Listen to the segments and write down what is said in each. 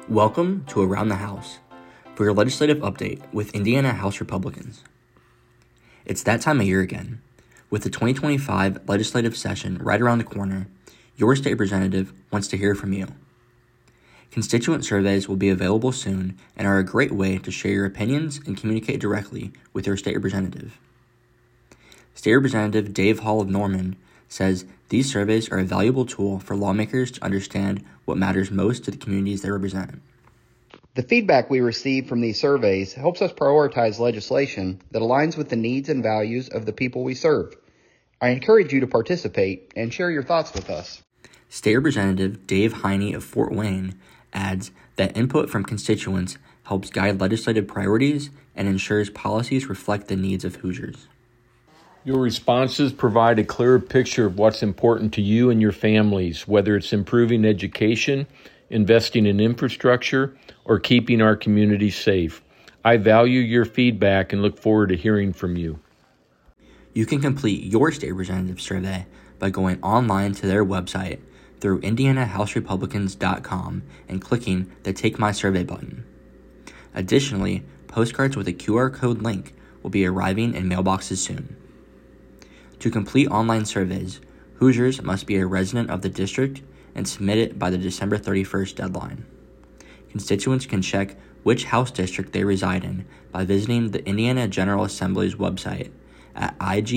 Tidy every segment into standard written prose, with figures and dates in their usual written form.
Welcome to Around the House for your legislative update with Indiana House Republicans. It's that time of year again. With the 2025 legislative session right around the corner, your state representative wants to hear from you. Constituent surveys will be available soon and are a great way to share your opinions and communicate directly with your state representative. State Representative Dave Hall of Norman says these surveys are a valuable tool for lawmakers to understand what matters most to the communities they represent. The feedback we receive from these surveys helps us prioritize legislation that aligns with the needs and values of the people we serve. I encourage you to participate and share your thoughts with us. State Representative Dave Heine of Fort Wayne adds that input from constituents helps guide legislative priorities and ensures policies reflect the needs of Hoosiers. Your responses provide a clearer picture of what's important to you and your families, whether it's improving education, investing in infrastructure, or keeping our community safe. I value your feedback and look forward to hearing from you. You can complete your state representative survey by going online to their website through indianahouserepublicans.com and clicking the Take My Survey button. Additionally, postcards with a QR code link will be arriving in mailboxes soon. To complete online surveys, Hoosiers must be a resident of the district and submit it by the December 31st deadline. Constituents can check which House district they reside in by visiting the Indiana General Assembly's website at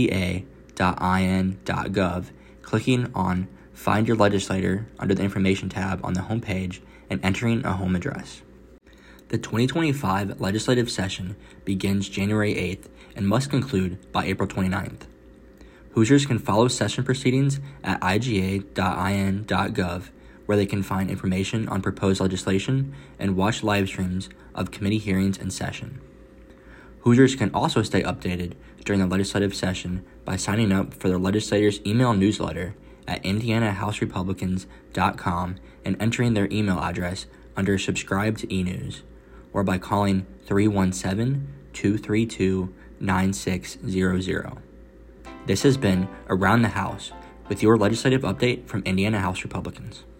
iga.in.gov, clicking on Find Your Legislator under the Information tab on the homepage, and entering a home address. The 2025 legislative session begins January 8th and must conclude by April 29th. Hoosiers can follow session proceedings at iga.in.gov, where they can find information on proposed legislation and watch live streams of committee hearings and session. Hoosiers can also stay updated during the legislative session by signing up for the legislators' email newsletter at indianahouserepublicans.com and entering their email address under Subscribe to eNews, or by calling 317-232-9600. This has been Around the House with your legislative update from Indiana House Republicans.